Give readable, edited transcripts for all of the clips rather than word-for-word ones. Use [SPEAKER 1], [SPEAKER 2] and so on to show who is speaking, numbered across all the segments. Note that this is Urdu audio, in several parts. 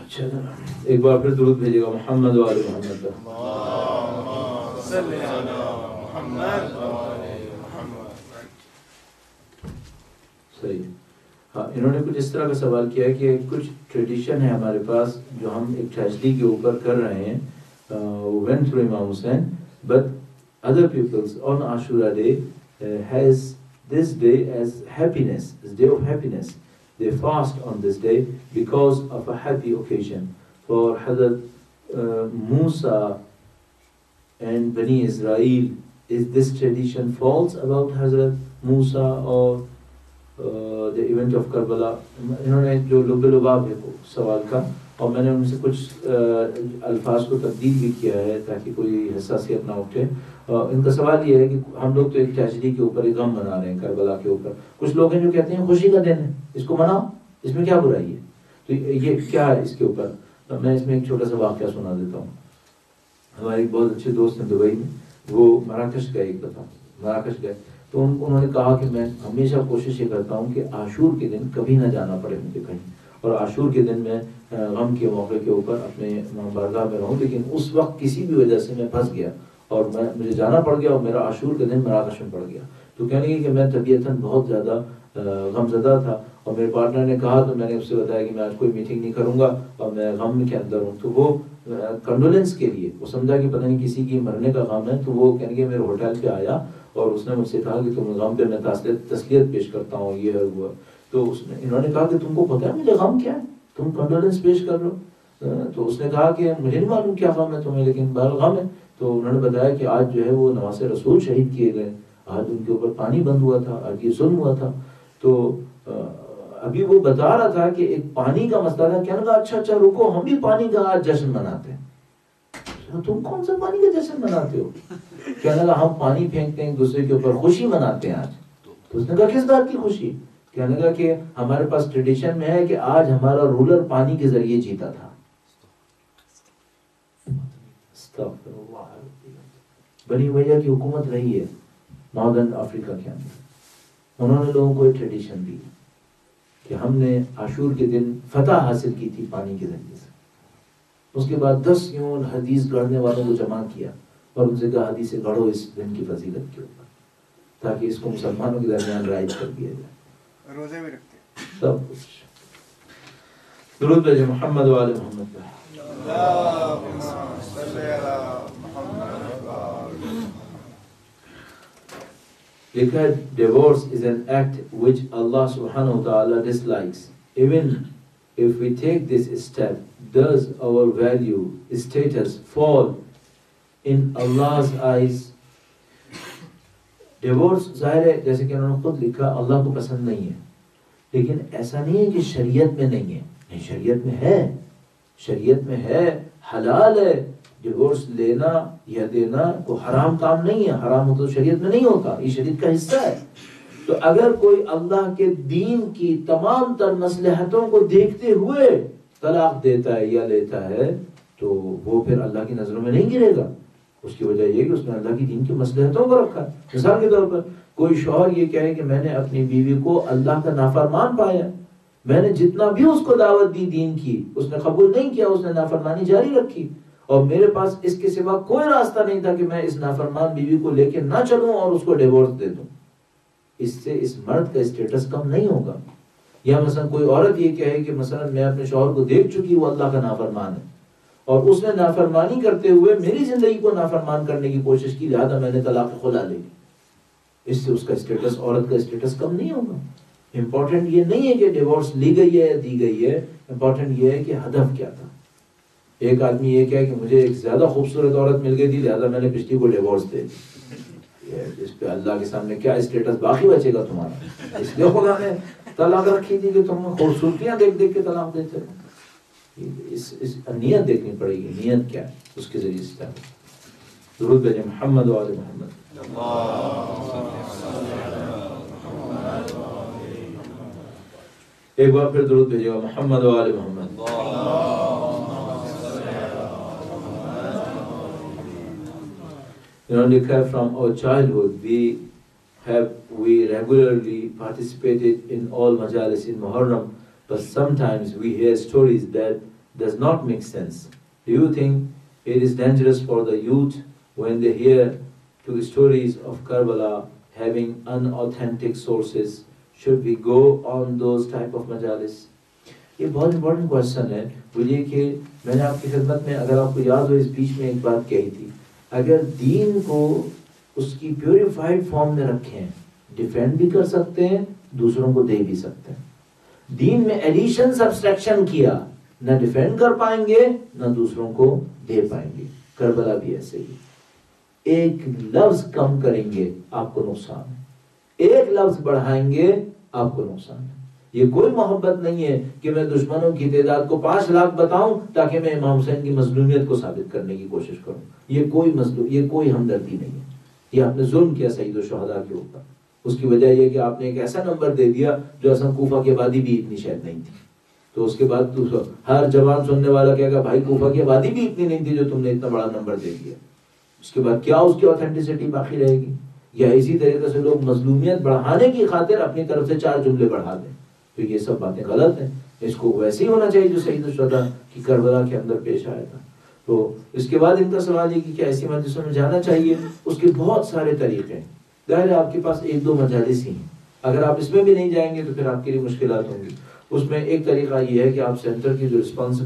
[SPEAKER 1] اچھا ایک بار پھر درود بھیجیے گا محمد و آل محمد پر. صحیح. ہاں انہوں نے کچھ اس طرح کا سوال کیا ہے کہ کچھ ٹریڈیشن ہے ہمارے پاس جو ہم ایک ٹریجڈی کے اوپر کر رہے ہیں went through Imam Hussain, but other peoples on Ashura day has this day as happiness, this day of happiness. They fast on this day because of a happy occasion. For Hazrat Musa and Bani Israel, is this tradition false about Hazrat Musa or the event of Karbala? انہوں نے جو لب لباب ہے سوال کا اور میں نے ان سے کچھ الفاظ کو تبدیل بھی کیا ہے تاکہ کوئی حساسیت نہ اٹھے. ان کا سوال یہ ہے کہ ہم لوگ تو ایک ٹریجڈی کے اوپر ایک غم منا رہے ہیں کربلا کے اوپر. کچھ لوگ ہیں جو کہتے ہیں خوشی کا دن ہے, اس کو مناؤ, اس میں کیا برائی ہے. تو یہ کیا ہے اس کے اوپر؟ میں اس میں ایک چھوٹا سا واقعہ سنا دیتا ہوں. ہمارے ایک بہت اچھے دوست ہیں دبئی میں, وہ مراکش گئے ایک دفعہ, مراکش گئے تو انہوں نے کہا کہ میں ہمیشہ کوشش یہ کرتا ہوں کہ عاشور کے دن کبھی نہ جانا پڑے مجھے کہیں, اور عاشور کے دن میں غم کے موقع کے اوپر اپنے بارگاہ میں رہوں. لیکن اس وقت کسی بھی وجہ سے میں پھنس گیا اور مجھے جانا پڑ گیا اور میرا عاشور کے دن مراکش میں پڑ گیا. تو کہنے لگے کہ میں طبیعتاً بہت زیادہ غم زدہ تھا اور میرے پارٹنر نے کہا تو میں نے اس سے بتایا کہ میں آج کوئی میٹنگ نہیں کروں گا اور میں غم کے اندر ہوں. تو وہ کنڈولنس کے لیے وہ سمجھا کہ پتہ نہیں کسی کی مرنے کا غم ہے, تو وہ کہنے کہ میرے ہوٹل پہ آیا اور اس نے مجھ سے کہا کہ تم غم پہ میں تسلیت پیش کرتا ہوں یہ ہے وہ. تو انہوں نے کہا کہ تم کو پتہ ہے مجھے غم کیا ہے, تم کنڈولنس پیش کر رہے ہو. تو اس نے کہا کہ مجھے نہیں معلوم کیا غم ہے تمہیں, لیکن بہرحال غم ہے. تو انہوں نے بتایا کہ آج جو ہے وہ نواز رسول شہید کیے گئے, آج ان کے اوپر پانی بند ہوا تھا, آج یہ ظلم ہوا تھا. تو ابھی وہ بتا رہا تھا کہ ایک پانی کا مسئلہ تھا. کہنے لگا اچھا رکو, ہم بھی پانی کا آج جشن مناتے ہیں. تم کون سا پانی کا جشن مناتے ہو؟ کہنے لگا ہم پانی پھینکتے ہیں ایک دوسرے کے اوپر, خوشی مناتے ہیں آج. تو اس نے کہا کس بات کی خوشی؟ کہنے لگا کہ ہمارے پاس ٹریڈیشن میں ہے کہ آج ہمارا رولر پانی کے ذریعے جیتا تھا. بنی وجہ کی حکومت رہی ہے ناردرن افریقہ کے اندر. انہوں نے لوگوں کو ایک ٹریڈیشن دی کہ ہم نے عاشور کے دن فتح حاصل کی تھی پانی کے ذریعے سے. اس کے بعد 10 یوں حدیث گڑھنے والوں کو جمع کیا اور ان سے کہا حدیثیں گڑھو اس دن کی فضیلت کے اوپر, تاکہ اس کو مسلمانوں کے درمیان رائج کر دیا جائے.
[SPEAKER 2] روزے بھی رکھتے ہیں
[SPEAKER 1] سب کچھ. درود بھیجے محمد و آل محمد پر. لکھا ہے divorce is an act which Allah subhanahu wa ta'ala dislikes. Even if we take this step, does our value, status fall in Allah's eyes? Divorce ظاہر ہے جیسے کہ انہوں نے خود لکھا اللہ کو پسند نہیں ہے, لیکن ایسا نہیں ہے کہ شریعت میں نہیں ہے. نہیں, شریعت میں ہے, شریعت میں ہے, حلال ہے. ڈیورس لینا یا دینا کوئی حرام کام نہیں ہے, حرام ہو تو شریعت میں نہیں ہوتا, یہ شریعت کا حصہ ہے. تو اگر کوئی اللہ کے دین کی تمام تر مصلحتوں کو دیکھتے ہوئے طلاق دیتا ہے یا لیتا ہے تو وہ پھر اللہ کی نظروں میں نہیں گرے گا. اس کی وجہ یہ کہ اس نے اللہ کی دین کی مصلحتوں کو رکھا. مثال کے طور پر کوئی شوہر یہ کہے کہ میں نے اپنی بیوی کو اللہ کا نافرمان پایا, میں نے جتنا بھی اس کو دعوت دی دین کی اس نے قبول نہیں کیا, اس نے نافرمانی جاری رکھی, اور میرے پاس اس کے سوا کوئی راستہ نہیں تھا کہ میں اس نافرمان بیوی کو لے کے نہ چلوں اور اس کو ڈیورس دے دوں. اس سے اس مرد کا اسٹیٹس کم نہیں ہوگا. یا مثلا کوئی عورت یہ کہے کہ مثلا میں اپنے شوہر کو دیکھ چکی, وہ اللہ کا نافرمان ہے اور اس نے نافرمانی کرتے ہوئے میری زندگی کو نافرمان کرنے کی کوشش کی, لہذا میں نے طلاق خلا لے لی. اس سے اس کا اسٹیٹس, عورت کا اسٹیٹس کم نہیں ہوگا. امپورٹنٹ یہ نہیں ہے کہ ڈیورس لی گئی ہے یا دی گئی ہے, امپورٹنٹ یہ ہے کہ ہدف کیا تھا. ایک آدمی یہ کہے کہ مجھے ایک زیادہ خوبصورت عورت مل گئی تھی لہذا میں نے پچھلی کو ڈیورس دے دی. اس پہ اللہ کے سامنے کیا اسٹیٹس باقی بچے گا تمہارا؟ اس لیے خدا نے طلاق رکھی تھی کہ تم خوبصورتیاں دیکھ دیکھ کے طلاق دیتے ہو. اس نیت دیکھنی پڑے گی, نیت کیا ہے, اس کے ذریعے سے. درود بھیجے محمد و آل محمد. ایک بار پھر درود بھیجے گا محمد و آل محمد. انہوں نے لکھا ہے from our childhood we regularly participated in all majalis in Muharram, but sometimes we hear stories that does not make sense. Do you think it is dangerous for the youth when they hear to stories of Karbala having unauthentic sources? Should we go on those type of majalis? یہ بہت امپورٹنٹ کوشچن ہے. وہ یہ کہ میں نے آپ کی خدمت میں, اگر آپ کو یاد ہو, اس بیچ میں ایک بات کہی تھی, اگر دین کو اس کی پیوریفائڈ فارم میں رکھیں, ڈیفینڈ بھی کر سکتے ہیں, دوسروں کو دے بھی سکتے ہیں. دین میں ایڈیشن سبسٹریکشن کیا, نہ ڈیفینڈ کر پائیں گے نہ دوسروں کو دے پائیں گے. کربلا بھی ایسے ہی, ایک لفظ کم کریں گے آپ کو نقصان ہے, ایک لفظ بڑھائیں گے آپ کو نقصان ہے. یہ کوئی محبت نہیں ہے کہ میں دشمنوں کی تعداد کو 5 لاکھ بتاؤں تاکہ میں امام حسین کی مظلومیت کو ثابت کرنے کی کوشش کروں. یہ کوئی ہمدردی نہیں ہے. یہ آپ نے ظلم کیا سید الشہداء کے اوپر. اس کی وجہ یہ کہ آپ نے ایک ایسا نمبر دے دیا جو اصلا کوفہ کی آبادی بھی اتنی شاید نہیں تھی. تو اس کے بعد ہر جوان سننے والا کہے گا بھائی کوفہ کی آبادی بھی اتنی نہیں تھی جو تم نے اتنا بڑا نمبر دے دیا. اس کے بعد کیا اس کی آتھینٹسٹی باقی رہے گی؟ یا اسی طریقے سے لوگ مظلومیت بڑھانے کی خاطر اپنی طرف سے 4 جملے بڑھا دیں. تو یہ سب باتیں غلط ہیں. اس کو ویسے ہی ہونا چاہیے جو سید الشہداء کی کربلا کے اندر پیش آیا تھا. تو اس کے بعد ان کا سوال یہ کہ کیا ایسی مجلسوں میں جانا چاہیے؟ اس کے بہت سارے طریقے ہیں. ظاہر ہے آپ کے پاس 1-2 مجالس ہی ہیں. اگر آپ اس میں بھی نہیں جائیں گے تو پھر آپ کے لیے مشکلات ہوں گی. اس میں ایک طریقہ یہ ہے کہ آپ سینٹر کی جو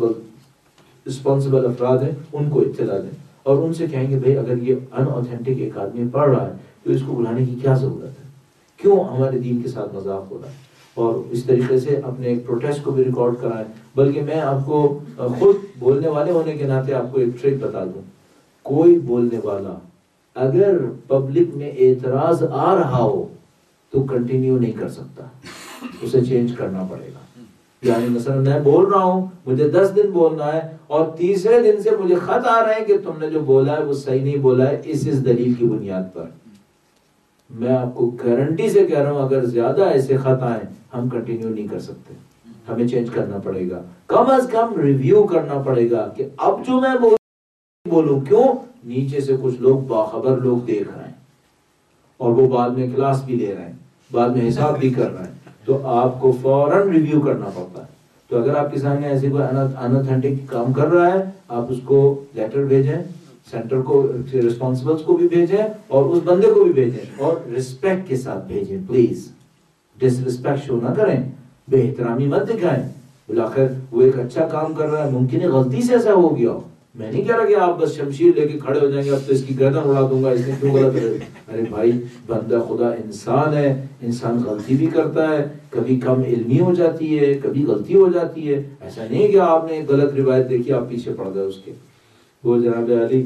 [SPEAKER 1] رسپانسبل افراد ہیں ان کو اطلاع دیں اور ان سے کہیں گے بھائی اگر یہ ان اوتھینٹک ایک آدمی پڑھ رہا ہے تو اس کو بلانے کی کیا ضرورت ہے, کیوں ہمارے دین کے ساتھ مذاق ہو رہا ہے. اور اس طریقے سے اپنے ایک پروٹیسٹ کو بھی ریکارڈ کرائیں. بلکہ میں آپ کو خود بولنے والے ہونے کے ناطے آپ کو ایک ٹرک بتا دوں. کوئی بولنے والا اگر پبلک میں اعتراض آ رہا ہو تو کنٹینیو نہیں کر سکتا, اسے چینج کرنا پڑے گا. یعنی مثلا میں بول رہا ہوں, مجھے 10 دن بولنا ہے اور تیسرے دن سے مجھے خط آ رہے ہیں کہ تم نے جو بولا ہے وہ صحیح نہیں بولا ہے, اس دلیل کی بنیاد پر. میں آپ کو گارنٹی سے کہہ رہا ہوں اگر زیادہ ایسے خط آئیں ہم کنٹینیو نہیں کر سکتے, ہمیں چینج کرنا پڑے گا. کم از کم ریویو کرنا پڑے گا کہ اب جو میں بولوں کیوں, نیچے سے کچھ لوگ باخبر لوگ دیکھ رہے ہیں اور وہ بعد میں کلاس بھی لے رہے ہیں, بعد میں حساب بھی کر رہے ہیں. تو آپ کو فوراً ریویو کرنا پڑتا ہے. تو اگر آپ کے سامنے ایسے کوئی اناتھینٹک کام کر رہا ہے, آپ اس کو لیٹر بھیجیں, سینٹر کو ریسپانسبلز کو بھی بھیجیں اور اس بندے کو بھی بھیجیں, اور رسپیکٹ کے ساتھ بھیجیں. پلیز ڈس رسپیکٹ شو نہ کریں, بے احترامی مت دکھائیں. بالآخر وہ ایک اچھا کام کر رہا ہے, ممکن ہے غلطی سے ایسا ہو گیا ہو. میں نہیں کہہ رہا کہ آپ بس شمشیر لے کے کھڑے ہو جائیں گے اب تو اس کی گردن اڑا دوں گا, اس نے کیوں غلط ہے. ارے بھائی بندہ خدا انسان ہے, انسان غلطی بھی کرتا ہے, کبھی کم علمی ہو جاتی ہے, کبھی غلطی ہو جاتی ہے. ایسا نہیں کہ آپ نے ایک غلط روایت دیکھی آپ پیچھے پڑ گئے اس کے. وہ جناب علی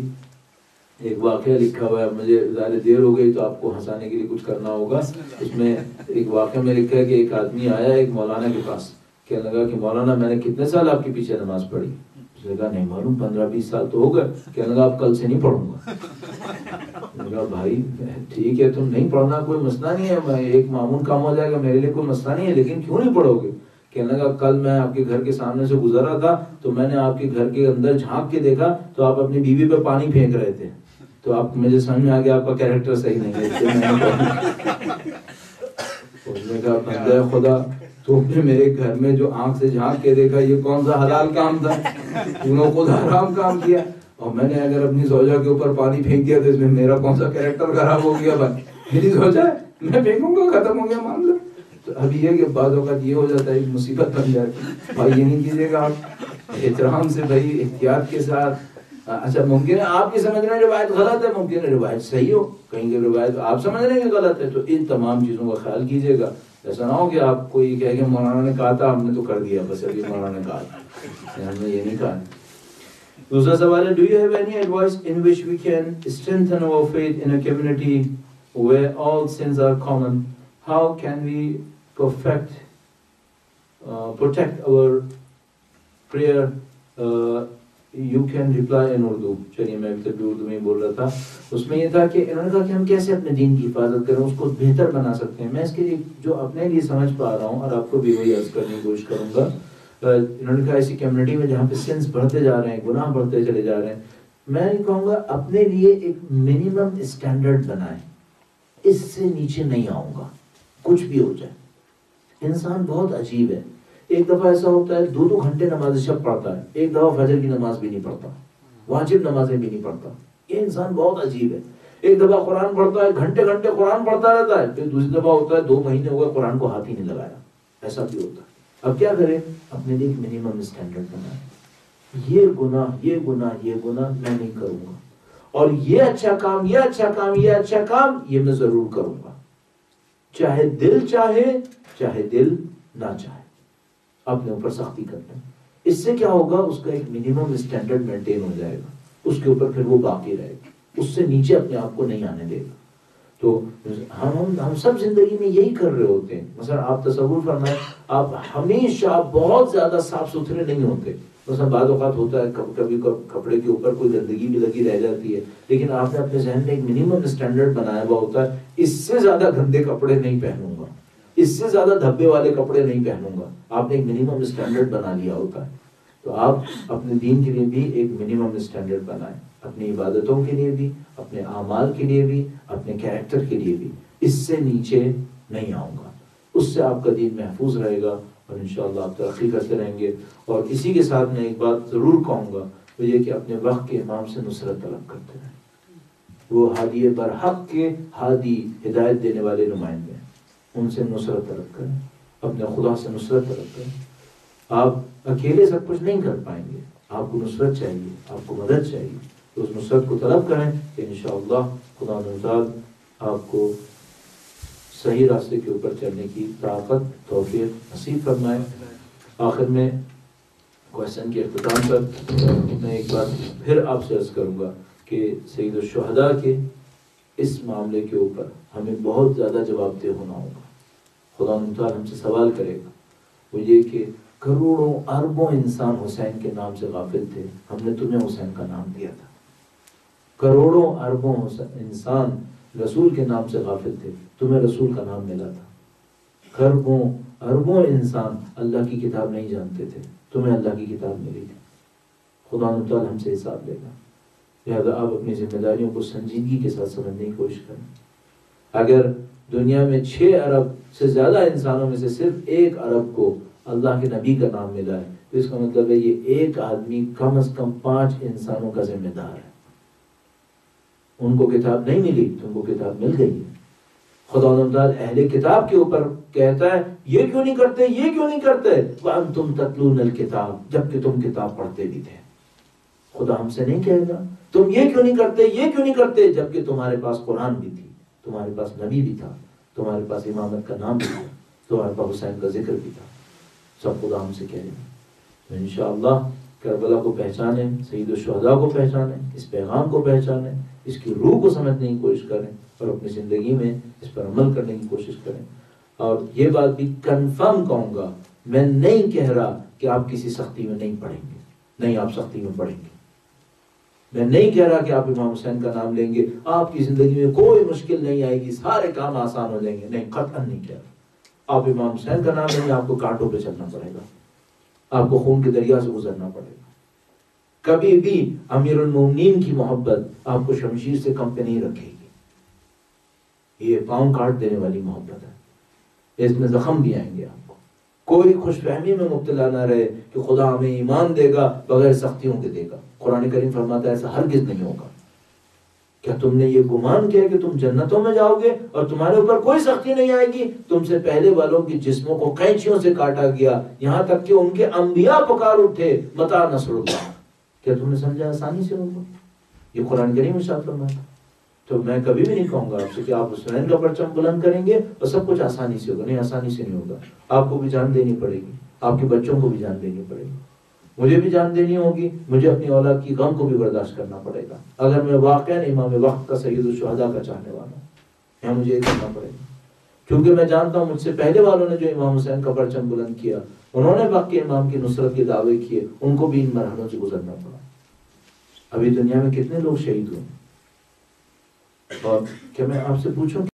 [SPEAKER 1] ایک واقعہ لکھا ہوا ہے, مجھے زیادہ دیر ہو گئی تو آپ کو ہنسانے کے لیے کچھ کرنا ہوگا. اس میں ایک واقعہ میں لکھا ہے کہ ایک آدمی آیا ایک مولانا کے پاس, کہنے لگا کہ مولانا میں نے کتنے سال آپ کے پیچھے نماز پڑھی؟ اس نے کہا نہیں معلوم, 15-20 سال تو ہو گئے. کہنے لگا اب کل سے نہیں پڑھوں گا. میں نے کہا بھائی ٹھیک ہے تم نہیں پڑھنا کوئی مسئلہ نہیں ہے, ایک معمول کام ہو جائے گا, میرے لیے کوئی مسئلہ نہیں ہے, لیکن کیوں نہیں پڑھو گے؟ کہنے لگا کل میں آپ کے گھر کے سامنے سے گزر رہا تھا تو میں نے آپ کے گھر کے اندر جھانک کے دیکھا تو آپ اپنی بیوی پہ پانی پھینک رہے تھے, تو آپ مجھے سمجھ میں آ گیا آپ کا کیریکٹر صحیح نہیں ہے. اس نے کہا بندہ خدا تو نے میرے گھر میں جو آنکھ سے جھانک کے دیکھا یہ کون سا حلال کام تھا, تم نے خود حرام کام کیا. اور میں نے اگر اپنی زوجہ کے اوپر پانی پھینک دیا تو اس میں میرا کون سا کیریکٹر خراب ہو گیا؟ بھائی میری زوجہ ہے, میں پھینکوں گا, ختم ہو گیا معاملہ. تو اب یہ کہ بعض اوقات یہ ہو جاتا ہے مصیبت بن جاتی ہے. بھائی یہ نہیں کیجیے گا آپ, احترام سے بھائی احتیاط کے ساتھ. اچھا ممکن ہے آپ کی سمجھ رہے ہیں روایت غلط ہے, ممکن ہے روایت صحیح ہو, کہیں گے روایت آپ سمجھ رہے ہیں کہ غلط ہے. تو ان تمام چیزوں کا خیال کیجیے گا. ایسا نہ ہو کہ آپ کو یہ کہے کہ مولانا نے کہا تھا ہم نے تو کر دیا, بس ابھی مولانا نے کہا تھا, ہم نے یہ نہیں کہا. دوسرا سوال ہے, do you have any advice in which we can strengthen our faith in a community where all sins are common? How can we protect our prayer? You can reply in Urdu. چلیے میں ابھی تک اردو میں بول رہا تھا. اس میں یہ تھا کہ انہوں نے کہا کہ ہم کیسے اپنے دین کی حفاظت کریں, اس کو بہتر بنا سکتے ہیں. میں اس کے لیے جو اپنے لیے سمجھ پا رہا ہوں اور آپ کو بھی وہی عرض کرنے کی کوشش کروں گا. انہوں نے کہا ایسی کمیونٹی میں جہاں پہ سنس بڑھتے جا رہے ہیں, گناہ بڑھتے چلے جا رہے ہیں, میں نہیں کہوں گا اپنے لیے ایک منیمم اسٹینڈرڈ بنائیں, اس سے نیچے نہیں آؤں گا کچھ بھی ہو جائے. انسان بہت عجیب ہے, ایک دفعہ ایسا ہوتا ہے 2 گھنٹے نماز شب پڑھتا ہے، ایک دفعہ فجر کی نماز بھی نہیں پڑھتا، واجب نمازیں بھی نہیں پڑھتا. یہ انسان بہت عجیب ہے. ایک دفعہ قرآن پڑھتا ہے، گھنٹے گھنٹے قرآن پڑھتا رہتا ہے، پھر دوسری دفعہ ہوتا ہے 2 مہینے ہو گئے قرآن کو ہاتھ ہی نہیں لگایا. ایسا بھی ہوتا ہے. اب کیا کریں؟ اپنے لیے ایک منیمم اسٹینڈرڈ بنائیں. یہ گناہ میں نہیں کروں گا، اور یہ اچھا کام یہ میں ضرور کروں گا، چاہے دل چاہے دل نہ چاہے. اپنے اوپر سختی کرنا. اس سے کیا ہوگا؟ اس کا ایک منیمم اسٹینڈرڈ مینٹین ہو جائے گا، اس کے اوپر پھر وہ باقی رہے گا، اس سے نیچے اپنے آپ کو نہیں آنے دے گا. تو ہم سب زندگی میں یہی کر رہے ہوتے ہیں. مثلا آپ تصور فرمائیں، آپ ہمیشہ بہت زیادہ صاف ستھرے نہیں ہوتے. مثلا بعض اوقات ہوتا ہے کبھی کپڑے کے اوپر کوئی گندگی بھی لگی رہ جاتی ہے، لیکن آپ نے اپنے ذہن میں ایک منیمم اسٹینڈرڈ بنایا ہوا ہوتا ہے، اس سے زیادہ گندے کپڑے نہیں پہنوں گا، اس سے زیادہ دھبے والے کپڑے نہیں پہنوں گا. آپ نے ایک منیمم اسٹینڈرڈ بنا لیا ہوتا ہے. تو آپ اپنے دین کے لیے بھی ایک منیمم اسٹینڈرڈ بنائیں، اپنی عبادتوں کے لیے بھی، اپنے اعمال کے لیے بھی، اپنے کیریکٹر کے لیے بھی. اس سے نیچے نہیں آؤں گا. اس سے آپ کا دین محفوظ رہے گا اور انشاءاللہ آپ ترقی کرتے رہیں گے. اور اسی کے ساتھ میں ایک بات ضرور کہوں گا، وہ یہ کہ اپنے وقت کے امام سے نصرت طلب کرتے رہیں. وہ ہادی برحق کے ہادی ہدایت دینے والے نمائندے ہیں، ان سے نصرت طلب کریں، اپنے خدا سے نصرت طلب کریں. آپ اکیلے سب کچھ نہیں کر پائیں گے، آپ کو نصرت چاہیے، آپ کو مدد چاہیے. تو اس نصرت کو طلب کریں کہ انشاءاللہ خدا نظام آپ کو صحیح راستے کے اوپر چلنے کی طاقت توفیق نصیب فرمائے. آخر میں کوشچن کے اختتام پر میں ایک بات پھر آپ سے عرض کروں گا کہ سید الشہداء کے اس معاملے کے اوپر ہمیں بہت زیادہ جواب دہ ہونا ہوگا. خدا تعالیٰ ہم سے سوال کرے گا، وہ یہ کہ کروڑوں اربوں انسان حسین کے نام سے غافل تھے، ہم نے تمہیں حسین کا نام دیا تھا. کروڑوں اربوں انسان رسول کے نام سے غافل تھے، تمہیں رسول کا نام ملا تھا. کروڑوں اربوں انسان اللہ کی کتاب نہیں جانتے تھے، تمہیں اللہ کی کتاب ملی تھی. خدا تعالیٰ ہم سے حساب لے گا. لہذا آپ اپنی ذمہ داریوں کو سنجیدگی کے ساتھ سمجھنے کی کوشش کریں. اگر دنیا میں 6 ارب سے زیادہ انسانوں میں سے صرف 1 ارب کو اللہ کے نبی کا نام ملا ہے، تو اس کا مطلب ہے یہ ایک آدمی کم از کم 5 انسانوں کا ذمہ دار ہے. ان کو کتاب نہیں ملی تو ان کو کتاب مل گئی ہے. خدا تعالیٰ اہل کتاب کے اوپر کہتا ہے یہ کیوں نہیں کرتے، یہ کیوں نہیں کرتے، وَأَنْتُمْ تَتْلُونَ الْكِتَابَ، جبکہ تم کتاب پڑھتے بھی تھے. خدا ہم سے نہیں کہے گا تم یہ کیوں نہیں کرتے، یہ کیوں نہیں کرتے، جبکہ تمہارے پاس قرآن بھی تھی، تمہارے پاس نبی بھی تھا، تمہارے پاس امامت کا نام بھی تھا، تمہارے پاس حسین کا ذکر بھی تھا. سب خدا ہم سے کہے گا. تو انشاءاللہ کربلا کو پہچانیں، سید الشہداء کو پہچانیں، اس پیغام کو پہچانیں، اس کی روح کو سمجھنے کی کوشش کریں اور اپنی زندگی میں اس پر عمل کرنے کی کوشش کریں. اور یہ بات بھی کنفرم کہوں گا، میں نہیں کہہ رہا کہ آپ کسی سختی میں نہیں پڑھیں گے، نہیں آپ سختی میں پڑھیں گے. میں نہیں کہہ رہا کہ آپ امام حسین کا نام لیں گے آپ کی زندگی میں کوئی مشکل نہیں آئے گی، سارے کام آسان ہو جائیں گے، نہیں، قطعاً نہیں کہہ رہا. آپ امام حسین کا نام لیں گے، آپ کو کانٹوں پہ چلنا پڑے گا، آپ کو خون کے دریا سے گزرنا پڑے گا. کبھی بھی امیر المومنین کی محبت آپ کو شمشیر سے کم پہ نہیں رکھے گی. یہ پاؤں کاٹ دینے والی محبت ہے، اس میں زخم بھی آئیں گے. آپ کو کوئی خوش فہمی میں مبتلا نہ رہے کہ خدا ہمیں ایمان دے گا بغیر سختیوں کے دے گا. قرآن کریم فرماتا ہے ایسا ہرگز نہیں ہوگا. کیا تم نے یہ گمان کیا کہ تم جنتوں میں جاؤ گے اور تمہارے اوپر کوئی سختی نہیں آئے گی؟ تم سے پہلے والوں کی جسموں کو قینچیوں سے کاٹا گیا، یہاں تک کہ ان کے انبیاء پکار اٹھے متى نصر اللہ. کیا تم نے سمجھا آسانی سے ہوگا؟ یہ قرآن کریم ارشاد فرماتا. تو میں کبھی بھی نہیں کہوں گا آپ سے کہ آپ حسین کا پرچم بلند کریں گے اور سب کچھ آسانی سے ہوگا. نہیں، آسانی سے نہیں ہوگا. آپ کو بھی جان دینی پڑے گی، آپ کے بچوں کو بھی جان دینی پڑے گی، مجھے بھی جان دینی ہوگی، مجھے اپنی اولاد کی غم کو بھی برداشت کرنا پڑے گا. اگر میں واقعا امام وقت کا سید الشہداء کا چاہنے والا ہوں، یہاں مجھے یہ کرنا پڑے گا. کیونکہ میں جانتا ہوں مجھ سے پہلے والوں نے جو امام حسین کا پرچم بلند کیا، انہوں نے وقت کے امام کی نصرت کے دعوے کیے، ان کو بھی ان مرحلوں سے گزرنا پڑا. ابھی دنیا میں کتنے لوگ شہید ہوئے؟ اور کیا میں آپ سے پوچھوں